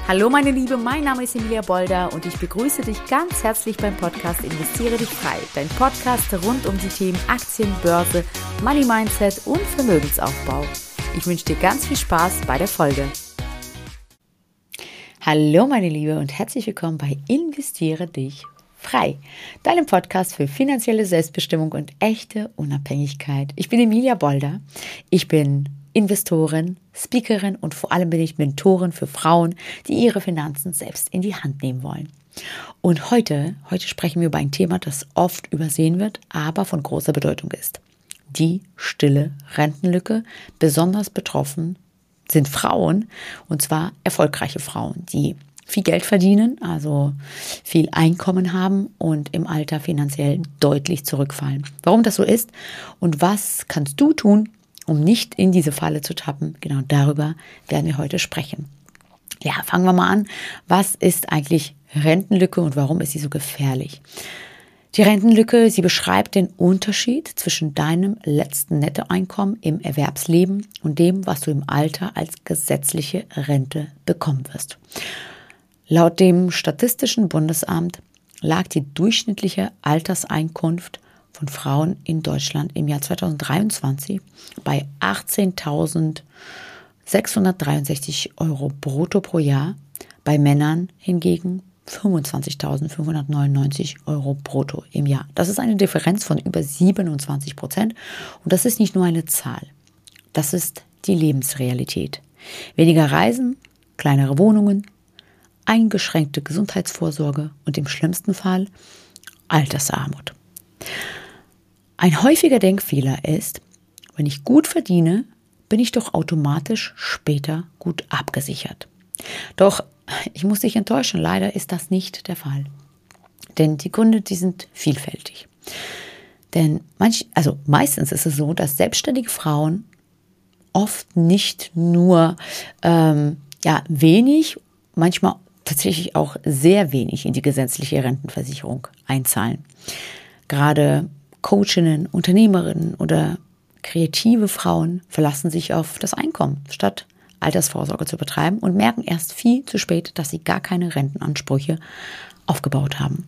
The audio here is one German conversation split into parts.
Hallo meine Liebe, mein Name ist Emilia Bolder und ich begrüße dich ganz herzlich beim Podcast Investiere dich frei. Dein Podcast rund um die Themen Aktien, Börse, Money Mindset und Vermögensaufbau. Ich wünsche dir ganz viel Spaß bei der Folge. Hallo meine Liebe und herzlich willkommen bei Investiere dich frei, deinem Podcast für finanzielle Selbstbestimmung und echte Unabhängigkeit. Ich bin Emilia Bolder, ich bin Investorin, Speakerin und vor allem bin ich Mentorin für Frauen, die ihre Finanzen selbst in die Hand nehmen wollen. Und heute sprechen wir über ein Thema, das oft übersehen wird, aber von großer Bedeutung ist. Die stille Rentenlücke. Besonders betroffen sind Frauen, und zwar erfolgreiche Frauen, die viel Geld verdienen, also viel Einkommen haben und im Alter finanziell deutlich zurückfallen. Warum das so ist und was kannst du tun, um nicht in diese Falle zu tappen? Genau darüber werden wir heute sprechen. Ja, fangen wir mal an. Was ist eigentlich Rentenlücke und warum ist sie so gefährlich? Die Rentenlücke, sie beschreibt den Unterschied zwischen deinem letzten Nettoeinkommen im Erwerbsleben und dem, was du im Alter als gesetzliche Rente bekommen wirst. Laut dem Statistischen Bundesamt lag die durchschnittliche Alterseinkunft von Frauen in Deutschland im Jahr 2023 bei 18.663 Euro brutto pro Jahr, bei Männern hingegen 25.599 Euro brutto im Jahr. Das ist eine Differenz von über 27%. Und das ist nicht nur eine Zahl, das ist die Lebensrealität. Weniger Reisen, kleinere Wohnungen, eingeschränkte Gesundheitsvorsorge und im schlimmsten Fall Altersarmut. Ein häufiger Denkfehler ist, wenn ich gut verdiene, bin ich doch automatisch später gut abgesichert. Doch ich muss dich enttäuschen, leider ist das nicht der Fall. Denn die Gründe, die sind vielfältig. Denn meistens ist es so, dass selbstständige Frauen oft nicht nur wenig, manchmal tatsächlich auch sehr wenig in die gesetzliche Rentenversicherung einzahlen. Gerade Coachinnen, Unternehmerinnen oder kreative Frauen verlassen sich auf das Einkommen, statt Altersvorsorge zu betreiben und merken erst viel zu spät, dass sie gar keine Rentenansprüche aufgebaut haben.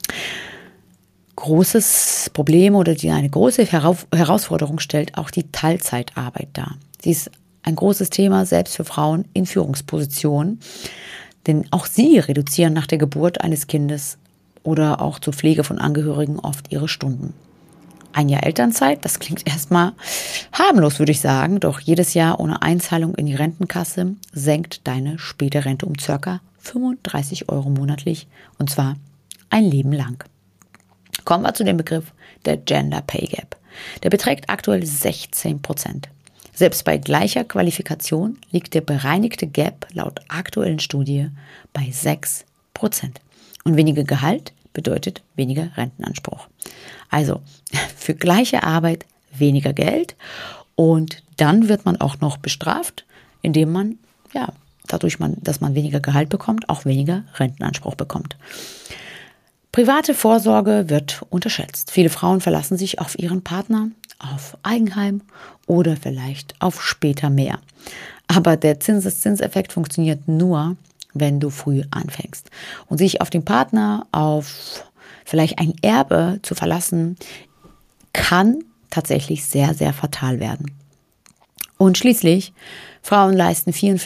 Großes Problem oder eine große Herausforderung stellt auch die Teilzeitarbeit dar. Sie ist ein großes Thema, selbst für Frauen in Führungspositionen, denn auch sie reduzieren nach der Geburt eines Kindes oder auch zur Pflege von Angehörigen oft ihre Stunden. Ein Jahr Elternzeit, das klingt erstmal harmlos, würde ich sagen, doch jedes Jahr ohne Einzahlung in die Rentenkasse senkt deine späte Rente um ca. 35 Euro monatlich, und zwar ein Leben lang. Kommen wir zu dem Begriff der Gender Pay Gap. Der beträgt aktuell 16%. Selbst bei gleicher Qualifikation liegt der bereinigte Gap laut aktuellen Studie bei 6%. Und weniger Gehalt bedeutet weniger Rentenanspruch. Also für gleiche Arbeit weniger Geld und dann wird man auch noch bestraft, indem man, dass man weniger Gehalt bekommt, auch weniger Rentenanspruch bekommt. Private Vorsorge wird unterschätzt. Viele Frauen verlassen sich auf ihren Partner, auf Eigenheim oder vielleicht auf später mehr. Aber der Zinseszinseffekt funktioniert nur, wenn du früh anfängst. Und sich auf den Partner, auf vielleicht ein Erbe zu verlassen, kann tatsächlich sehr, sehr fatal werden. Und schließlich, Frauen leisten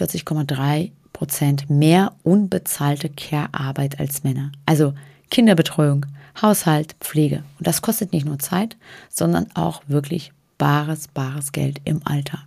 44,3% mehr unbezahlte Care-Arbeit als Männer. Also Kinderbetreuung, Haushalt, Pflege. Und das kostet nicht nur Zeit, sondern auch wirklich bares Geld im Alter.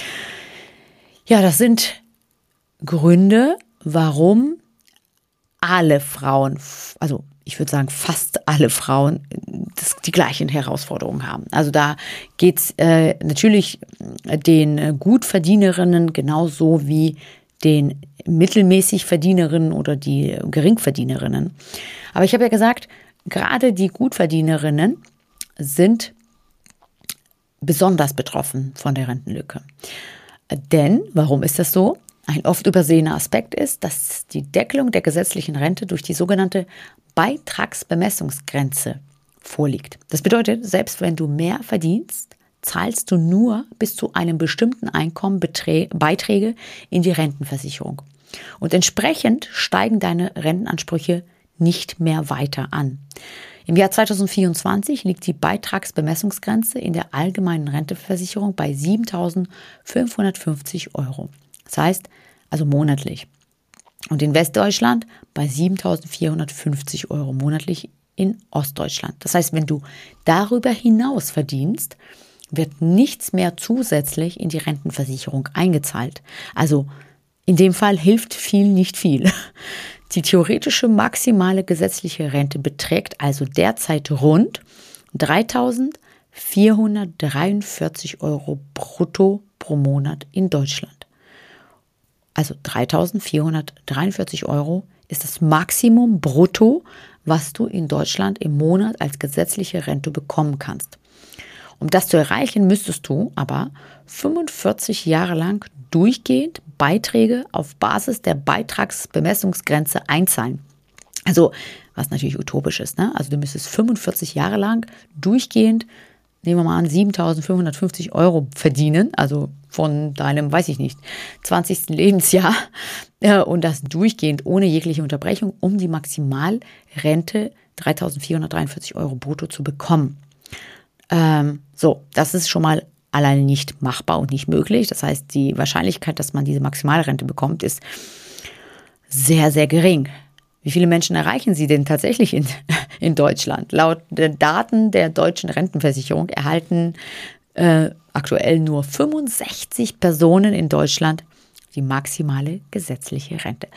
Ja, das sind Gründe, warum alle Frauen, also ich würde sagen fast alle Frauen, die gleichen Herausforderungen haben. Also da geht es natürlich den Gutverdienerinnen genauso wie den mittelmäßig Verdienerinnen oder die Geringverdienerinnen. Aber ich habe ja gesagt, gerade die Gutverdienerinnen sind besonders betroffen von der Rentenlücke. Denn, warum ist das so? Ein oft übersehener Aspekt ist, dass die Deckelung der gesetzlichen Rente durch die sogenannte Beitragsbemessungsgrenze vorliegt. Das bedeutet, selbst wenn du mehr verdienst, zahlst du nur bis zu einem bestimmten Einkommen Beiträge in die Rentenversicherung. Und entsprechend steigen deine Rentenansprüche nicht mehr weiter an. Im Jahr 2024 liegt die Beitragsbemessungsgrenze in der allgemeinen Renteversicherung bei 7.550 Euro. Das heißt, also monatlich. Und in Westdeutschland bei 7.450 Euro monatlich in Ostdeutschland. Das heißt, wenn du darüber hinaus verdienst, wird nichts mehr zusätzlich in die Rentenversicherung eingezahlt. Also in dem Fall hilft viel nicht viel. Die theoretische maximale gesetzliche Rente beträgt also derzeit rund 3.443 Euro brutto pro Monat in Deutschland. Also 3.443 Euro ist das Maximum brutto, was du in Deutschland im Monat als gesetzliche Rente bekommen kannst. Um das zu erreichen, müsstest du aber 45 Jahre lang durchgehend Beiträge auf Basis der Beitragsbemessungsgrenze einzahlen. Also, was natürlich utopisch ist, ne? Also du müsstest 45 Jahre lang durchgehend, nehmen wir mal an, 7.550 Euro verdienen, also von deinem, weiß ich nicht, 20. Lebensjahr und das durchgehend ohne jegliche Unterbrechung, um die Maximalrente 3.443 Euro brutto zu bekommen. Das ist schon mal alleine nicht machbar und nicht möglich. Das heißt, die Wahrscheinlichkeit, dass man diese Maximalrente bekommt, ist sehr, sehr gering. Wie viele Menschen erreichen sie denn tatsächlich in Deutschland? Laut den Daten der deutschen Rentenversicherung erhalten aktuell nur 65 Personen in Deutschland die maximale gesetzliche Rente.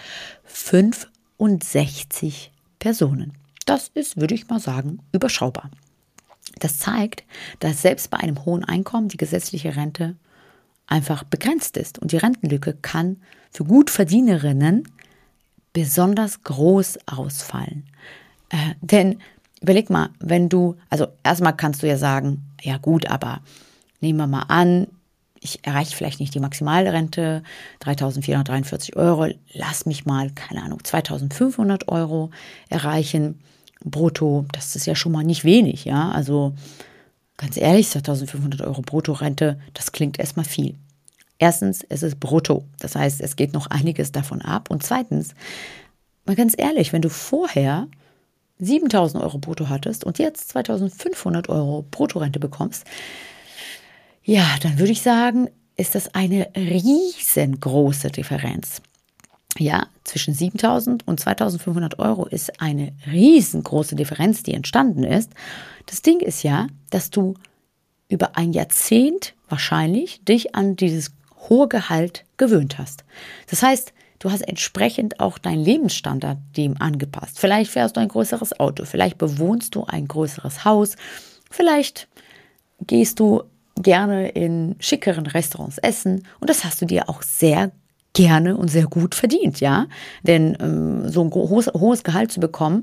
65 Personen. Das ist, würde ich mal sagen, überschaubar. Das zeigt, dass selbst bei einem hohen Einkommen die gesetzliche Rente einfach begrenzt ist. Und die Rentenlücke kann für Gutverdienerinnen besonders groß ausfallen. Denn überleg mal, also erstmal kannst du ja sagen, ja gut, aber nehmen wir mal an, ich erreiche vielleicht nicht die Maximalrente, 3.443 Euro, lass mich mal, keine Ahnung, 2.500 Euro erreichen. Brutto, das ist ja schon mal nicht wenig, ja, also ganz ehrlich, 2.500 Euro Bruttorente, das klingt erstmal viel. Erstens, es ist brutto, das heißt, es geht noch einiges davon ab und zweitens, mal ganz ehrlich, wenn du vorher 7.000 Euro brutto hattest und jetzt 2.500 Euro Bruttorente bekommst, ja, dann würde ich sagen, ist das eine riesengroße Differenz. Ja, zwischen 7.000 und 2.500 Euro ist eine riesengroße Differenz, die entstanden ist. Das Ding ist ja, dass du über ein Jahrzehnt wahrscheinlich dich an dieses hohe Gehalt gewöhnt hast. Das heißt, du hast entsprechend auch deinen Lebensstandard dem angepasst. Vielleicht fährst du ein größeres Auto, vielleicht bewohnst du ein größeres Haus, vielleicht gehst du gerne in schickeren Restaurants essen und das hast du dir auch sehr gerne und sehr gut verdient, ja, denn so ein hohes Gehalt zu bekommen,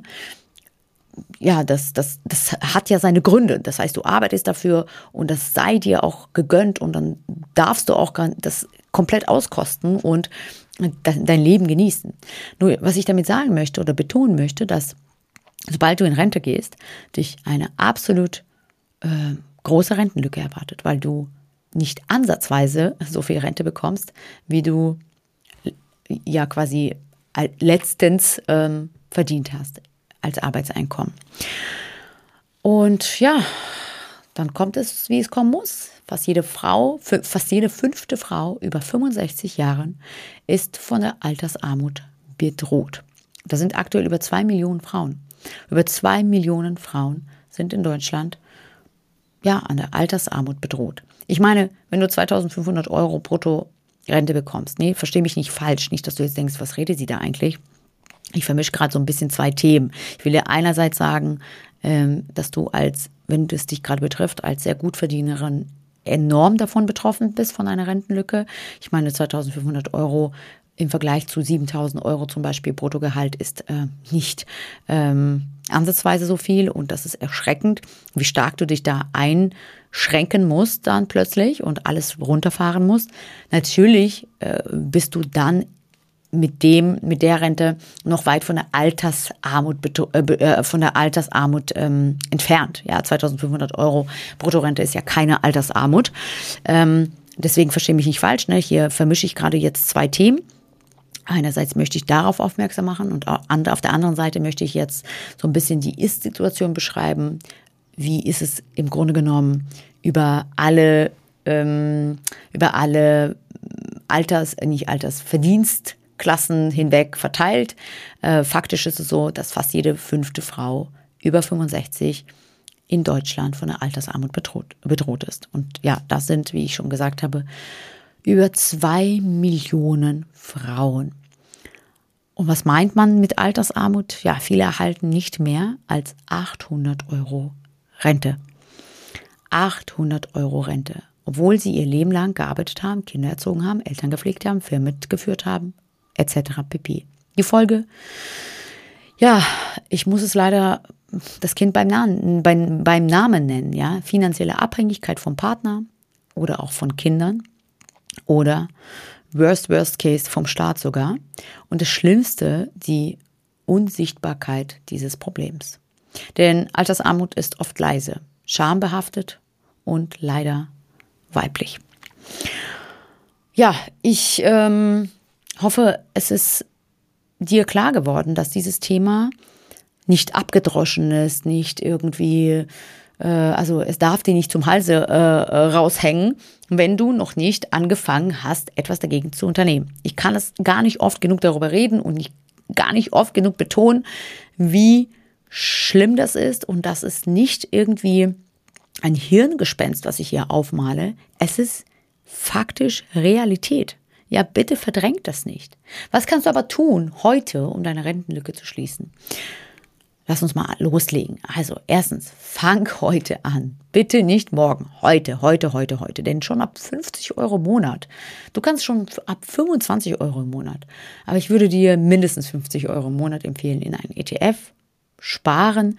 ja, das hat ja seine Gründe. Das heißt, du arbeitest dafür und das sei dir auch gegönnt und dann darfst du auch das komplett auskosten und dein Leben genießen. Nur, was ich damit sagen möchte oder betonen möchte, dass sobald du in Rente gehst, dich eine absolut große Rentenlücke erwartet, weil du nicht ansatzweise so viel Rente bekommst, wie du ja quasi letztens verdient hast als Arbeitseinkommen. Und ja, dann kommt es, wie es kommen muss. Fast jede 5. Frau über 65 Jahren ist von der Altersarmut bedroht. Da sind aktuell über 2 Millionen Frauen. Über 2 Millionen Frauen sind in Deutschland ja an der Altersarmut bedroht. Ich meine, wenn du 2.500 Euro brutto Rente bekommst. Nee, verstehe mich nicht falsch. Nicht, dass du jetzt denkst, was redet sie da eigentlich? Ich vermische gerade so ein bisschen zwei Themen. Ich will dir einerseits sagen, dass du wenn es dich gerade betrifft, als sehr Gutverdienerin enorm davon betroffen bist von einer Rentenlücke. Ich meine, 2.500 Euro im Vergleich zu 7.000 Euro zum Beispiel Bruttogehalt ist nicht ansatzweise so viel und das ist erschreckend, wie stark du dich da einschränken musst dann plötzlich und alles runterfahren musst. Natürlich bist du dann mit der Rente noch weit von der Altersarmut entfernt. Ja, 2.500 Euro Bruttorente ist ja keine Altersarmut. Deswegen verstehe mich nicht falsch. Ne? Hier vermische ich gerade jetzt zwei Themen. Einerseits möchte ich darauf aufmerksam machen und auf der anderen Seite möchte ich jetzt so ein bisschen die Ist-Situation beschreiben. Wie ist es im Grunde genommen über alle Verdienstklassen hinweg verteilt. Faktisch ist es so, dass fast jede 5. Frau über 65 in Deutschland von der Altersarmut bedroht ist. Und ja, das sind, wie ich schon gesagt habe, über 2 Millionen Frauen. Und was meint man mit Altersarmut? Ja, viele erhalten nicht mehr als 800 Euro Rente. 800 Euro Rente. Obwohl sie ihr Leben lang gearbeitet haben, Kinder erzogen haben, Eltern gepflegt haben, Firmen mitgeführt haben, etc. pp. Die Folge? Ja, ich muss es leider das Kind beim Namen nennen. Ja? Finanzielle Abhängigkeit vom Partner oder auch von Kindern. Oder worst case vom Staat sogar. Und das Schlimmste, die Unsichtbarkeit dieses Problems. Denn Altersarmut ist oft leise, schambehaftet und leider weiblich. Ja, ich hoffe, es ist dir klar geworden, dass dieses Thema nicht abgedroschen ist, nicht irgendwie also es darf dir nicht zum Halse raushängen, wenn du noch nicht angefangen hast, etwas dagegen zu unternehmen. Ich kann es gar nicht oft genug darüber reden und gar nicht oft genug betonen, wie schlimm das ist und dass es nicht irgendwie ein Hirngespenst, was ich hier aufmale. Es ist faktisch Realität. Ja, bitte verdrängt das nicht. Was kannst du aber tun heute, um deine Rentenlücke zu schließen? Lass uns mal loslegen. Also erstens, fang heute an. Bitte nicht morgen. Heute. Denn schon ab 50 Euro im Monat. Du kannst schon ab 25 Euro im Monat. Aber ich würde dir mindestens 50 Euro im Monat empfehlen, in einen ETF sparen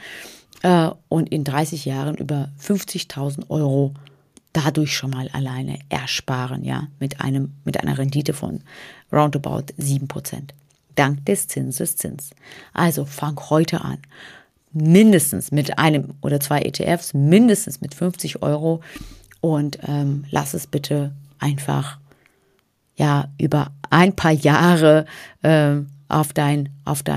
und in 30 Jahren über 50.000 Euro dadurch schon mal alleine ersparen, ja, mit einer Rendite von roundabout 7%. Dank des Zinseszins. Also fang heute an. Mindestens mit einem oder 2 ETFs, mindestens mit 50 Euro und lass es bitte einfach ja über ein paar Jahre auf dein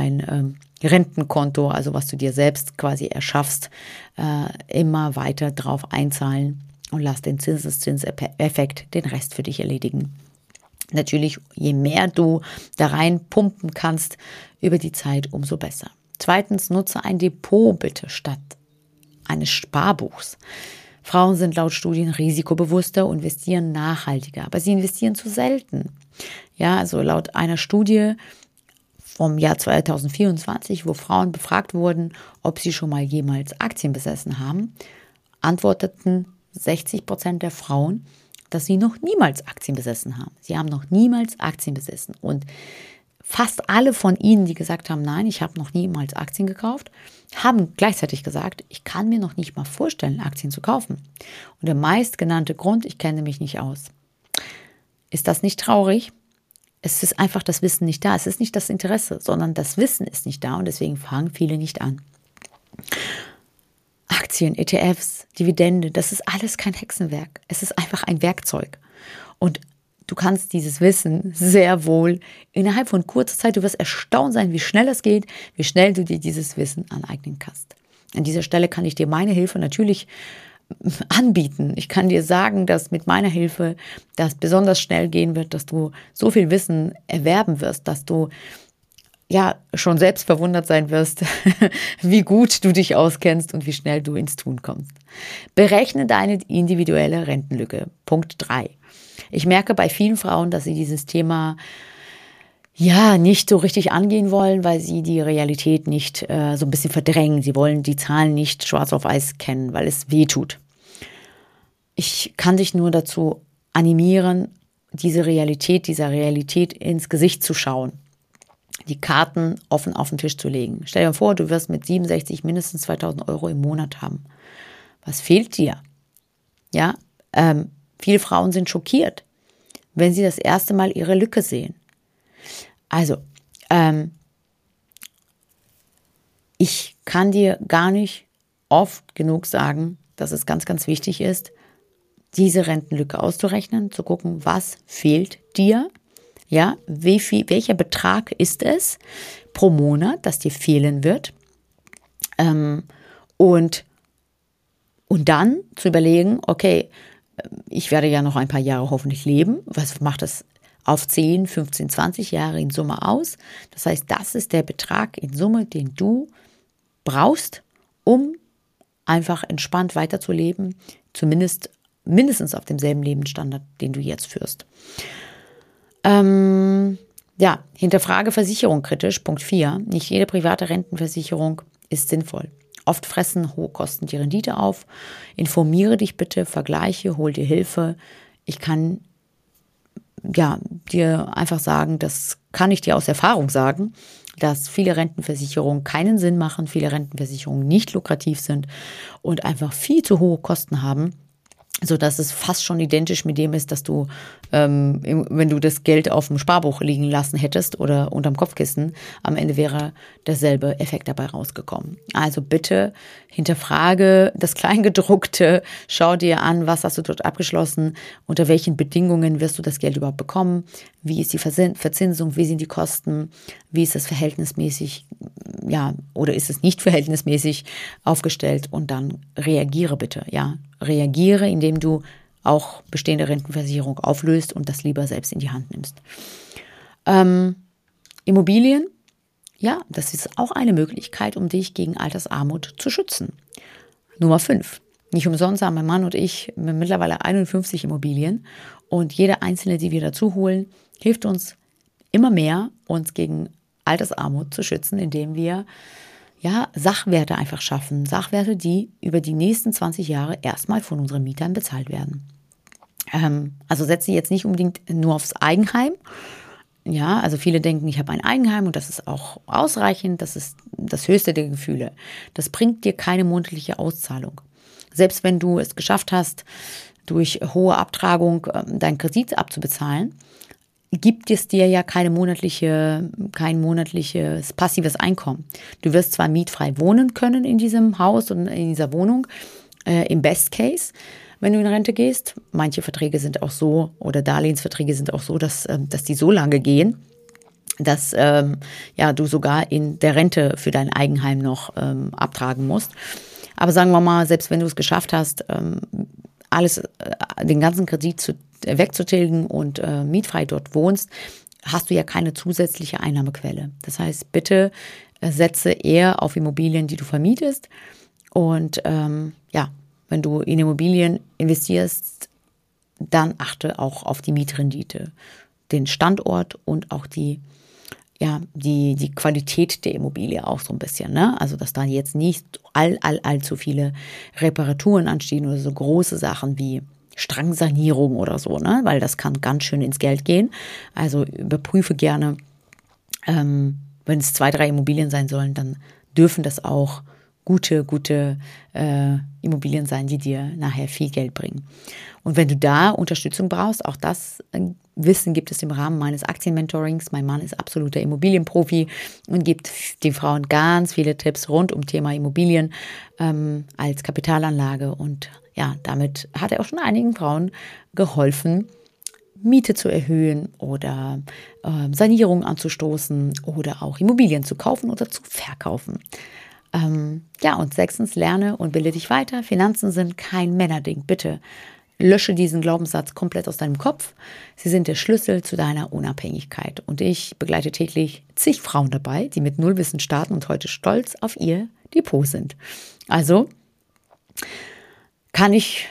Rentenkonto, also was du dir selbst quasi erschaffst, immer weiter drauf einzahlen und lass den Zinseszinseffekt den Rest für dich erledigen. Natürlich, je mehr du da rein pumpen kannst über die Zeit, umso besser. Zweitens, nutze ein Depot bitte statt eines Sparbuchs. Frauen sind laut Studien risikobewusster und investieren nachhaltiger, aber sie investieren zu selten. Ja, also laut einer Studie vom Jahr 2024, wo Frauen befragt wurden, ob sie schon mal jemals Aktien besessen haben, antworteten 60% der Frauen, dass sie noch niemals Aktien besessen haben. Sie haben noch niemals Aktien besessen. Und fast alle von ihnen, die gesagt haben, nein, ich habe noch niemals Aktien gekauft, haben gleichzeitig gesagt, ich kann mir noch nicht mal vorstellen, Aktien zu kaufen. Und der meistgenannte Grund, ich kenne mich nicht aus. Ist das nicht traurig? Es ist einfach das Wissen nicht da. Es ist nicht das Interesse, sondern das Wissen ist nicht da und deswegen fangen viele nicht an. Aktien, ETFs, Dividende, das ist alles kein Hexenwerk. Es ist einfach ein Werkzeug. Und du kannst dieses Wissen sehr wohl innerhalb von kurzer Zeit, du wirst erstaunt sein, wie schnell es geht, wie schnell du dir dieses Wissen aneignen kannst. An dieser Stelle kann ich dir meine Hilfe natürlich anbieten. Ich kann dir sagen, dass mit meiner Hilfe das besonders schnell gehen wird, dass du so viel Wissen erwerben wirst, dass du ja schon selbst verwundert sein wirst, wie gut du dich auskennst und wie schnell du ins Tun kommst. Berechne deine individuelle Rentenlücke. Punkt 3. Ich merke bei vielen Frauen, dass sie dieses Thema ja nicht so richtig angehen wollen, weil sie die Realität nicht so ein bisschen verdrängen. Sie wollen die Zahlen nicht schwarz auf weiß kennen, weil es weh tut. Ich kann dich nur dazu animieren, dieser Realität ins Gesicht zu schauen. Die Karten offen auf den Tisch zu legen. Stell dir vor, du wirst mit 67 mindestens 2.000 Euro im Monat haben. Was fehlt dir? Ja, viele Frauen sind schockiert, wenn sie das erste Mal ihre Lücke sehen. Also, ich kann dir gar nicht oft genug sagen, dass es ganz, ganz wichtig ist, diese Rentenlücke auszurechnen, zu gucken, was fehlt dir, Ja, welcher Betrag ist es pro Monat, das dir fehlen wird? Und dann zu überlegen, okay, ich werde ja noch ein paar Jahre hoffentlich leben. Was macht das auf 10, 15, 20 Jahre in Summe aus? Das heißt, das ist der Betrag in Summe, den du brauchst, um einfach entspannt weiterzuleben, mindestens auf demselben Lebensstandard, den du jetzt führst. Hinterfrage Versicherung kritisch. Punkt 4. Nicht jede private Rentenversicherung ist sinnvoll. Oft fressen hohe Kosten die Rendite auf. Informiere dich bitte, vergleiche, hol dir Hilfe. Ich kann dir einfach sagen, das kann ich dir aus Erfahrung sagen, dass viele Rentenversicherungen keinen Sinn machen, viele Rentenversicherungen nicht lukrativ sind und einfach viel zu hohe Kosten haben, sodass es fast schon identisch mit dem ist, dass du, wenn du das Geld auf dem Sparbuch liegen lassen hättest oder unterm Kopfkissen, am Ende wäre derselbe Effekt dabei rausgekommen. Also bitte hinterfrage das Kleingedruckte, schau dir an, was hast du dort abgeschlossen, unter welchen Bedingungen wirst du das Geld überhaupt bekommen, wie ist die Verzinsung, wie sind die Kosten, wie ist das verhältnismäßig, oder ist es nicht verhältnismäßig aufgestellt, und dann reagiere bitte, reagiere, indem du auch bestehende Rentenversicherung auflöst und das lieber selbst in die Hand nimmst. Immobilien, das ist auch eine Möglichkeit, um dich gegen Altersarmut zu schützen. Nummer 5. Nicht umsonst haben mein Mann und ich mittlerweile 51 Immobilien, und jede einzelne, die wir dazu holen, hilft uns immer mehr, uns gegen Altersarmut zu schützen, indem wir Sachwerte einfach schaffen. Sachwerte, die über die nächsten 20 Jahre erstmal von unseren Mietern bezahlt werden. Also setze jetzt nicht unbedingt nur aufs Eigenheim. Ja, also viele denken, ich habe ein Eigenheim und das ist auch ausreichend, das ist das höchste der Gefühle. Das bringt dir keine monatliche Auszahlung. Selbst wenn du es geschafft hast, durch hohe Abtragung deinen Kredit abzubezahlen, gibt es dir ja kein monatliches passives Einkommen. Du wirst zwar mietfrei wohnen können in diesem Haus und in dieser Wohnung, im Best Case, wenn du in Rente gehst. Manche Verträge sind auch so, oder Darlehensverträge sind auch so, dass die so lange gehen, dass du sogar in der Rente für dein Eigenheim noch abtragen musst. Aber sagen wir mal, selbst wenn du es geschafft hast, den ganzen Kredit wegzutilgen und mietfrei dort wohnst, hast du ja keine zusätzliche Einnahmequelle. Das heißt, bitte setze eher auf Immobilien, die du vermietest. Und wenn du in Immobilien investierst, dann achte auch auf die Mietrendite, den Standort und auch die Qualität der Immobilie auch so ein bisschen, ne? Also, dass da jetzt nicht allzu viele Reparaturen anstehen oder so große Sachen wie Strangsanierung oder so, ne? Weil das kann ganz schön ins Geld gehen. Also überprüfe gerne, wenn es 2, 3 Immobilien sein sollen, dann dürfen das auch gute Immobilien sein, die dir nachher viel Geld bringen. Und wenn du da Unterstützung brauchst, auch das Wissen gibt es im Rahmen meines Aktienmentorings. Mein Mann ist absoluter Immobilienprofi und gibt den Frauen ganz viele Tipps rund um Thema Immobilien als Kapitalanlage. Und damit hat er auch schon einigen Frauen geholfen, Miete zu erhöhen oder Sanierung anzustoßen oder auch Immobilien zu kaufen oder zu verkaufen. Und 6. lerne und bilde dich weiter. Finanzen sind kein Männerding. Bitte lösche diesen Glaubenssatz komplett aus deinem Kopf. Sie sind der Schlüssel zu deiner Unabhängigkeit. Und ich begleite täglich zig Frauen dabei, die mit Nullwissen starten und heute stolz auf ihr Depot sind. Also kann ich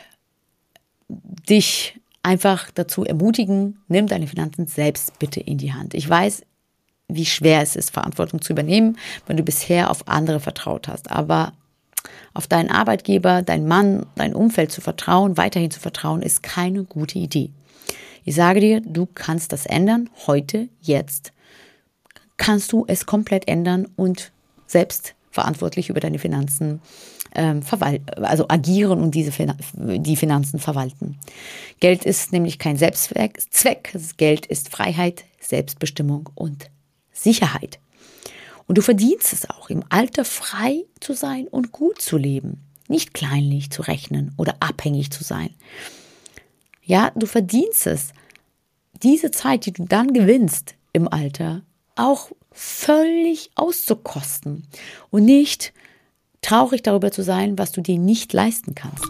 dich einfach dazu ermutigen, nimm deine Finanzen selbst bitte in die Hand. Ich weiß, wie schwer es ist, Verantwortung zu übernehmen, wenn du bisher auf andere vertraut hast. Aber auf deinen Arbeitgeber, deinen Mann, dein Umfeld zu vertrauen, weiterhin zu vertrauen, ist keine gute Idee. Ich sage dir, du kannst das ändern. Heute, jetzt kannst du es komplett ändern und selbst verantwortlich über deine Finanzen agieren und die Finanzen verwalten. Geld ist nämlich kein Selbstzweck. Geld ist Freiheit, Selbstbestimmung und Sicherheit. Und du verdienst es auch, im Alter frei zu sein und gut zu leben. Nicht kleinlich zu rechnen oder abhängig zu sein. Ja, du verdienst es, diese Zeit, die du dann gewinnst im Alter, auch völlig auszukosten und nicht traurig darüber zu sein, was du dir nicht leisten kannst.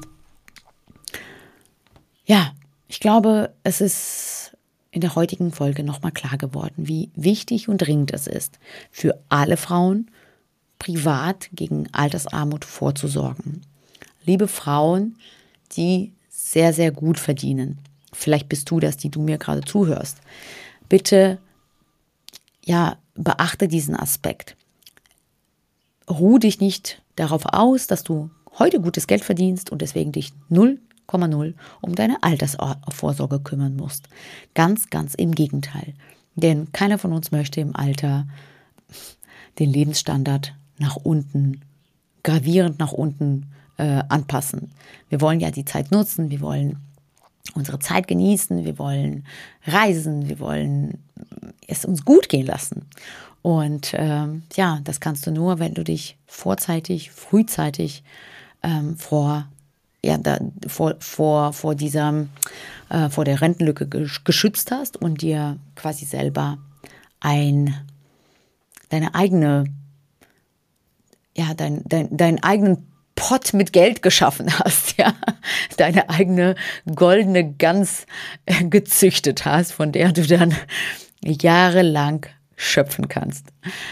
Ja, ich glaube, es ist in der heutigen Folge nochmal klar geworden, wie wichtig und dringend es ist, für alle Frauen privat gegen Altersarmut vorzusorgen. Liebe Frauen, die sehr, sehr gut verdienen, vielleicht bist du das, die du mir gerade zuhörst, bitte, beachte diesen Aspekt. Ruh dich nicht darauf aus, dass du heute gutes Geld verdienst und deswegen dich 0,0 um deine Altersvorsorge kümmern musst. Ganz, ganz im Gegenteil. Denn keiner von uns möchte im Alter den Lebensstandard nach unten, gravierend nach unten anpassen. Wir wollen ja die Zeit nutzen, wir wollen unsere Zeit genießen, wir wollen reisen, wir wollen es uns gut gehen lassen. Und das kannst du nur, wenn du dich frühzeitig vor der Rentenlücke geschützt hast und dir quasi selber deinen eigenen Pott mit Geld geschaffen hast, ja, deine eigene goldene Gans gezüchtet hast, von der du dann jahrelang schöpfen kannst.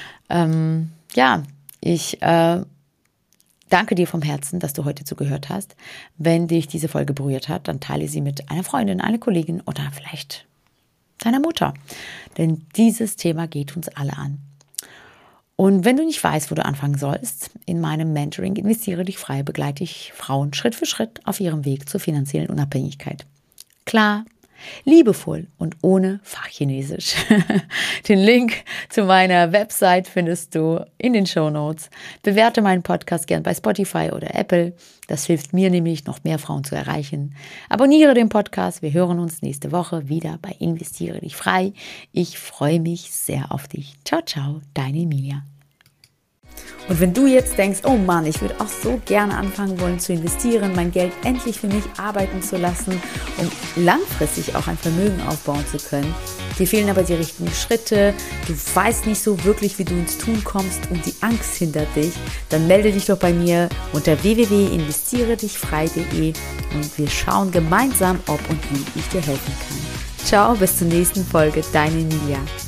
Ich danke dir vom Herzen, dass du heute zugehört hast. Wenn dich diese Folge berührt hat, dann teile sie mit einer Freundin, einer Kollegin oder vielleicht deiner Mutter. Denn dieses Thema geht uns alle an. Und wenn du nicht weißt, wo du anfangen sollst, in meinem Mentoring Investiere dich frei begleite ich Frauen Schritt für Schritt auf ihrem Weg zur finanziellen Unabhängigkeit. Klar, liebevoll und ohne Fachchinesisch. Den Link zu meiner Website findest du in den Shownotes. Bewerte meinen Podcast gern bei Spotify oder Apple. Das hilft mir nämlich, noch mehr Frauen zu erreichen. Abonniere den Podcast. Wir hören uns nächste Woche wieder bei Investiere dich frei. Ich freue mich sehr auf dich. Ciao, ciao, deine Emilia. Und wenn du jetzt denkst, oh Mann, ich würde auch so gerne anfangen wollen zu investieren, mein Geld endlich für mich arbeiten zu lassen, um langfristig auch ein Vermögen aufbauen zu können, dir fehlen aber die richtigen Schritte, du weißt nicht so wirklich, wie du ins Tun kommst und die Angst hindert dich, dann melde dich doch bei mir unter www.investieredichfrei.de und wir schauen gemeinsam, ob und wie ich dir helfen kann. Ciao, bis zur nächsten Folge, deine Emilia.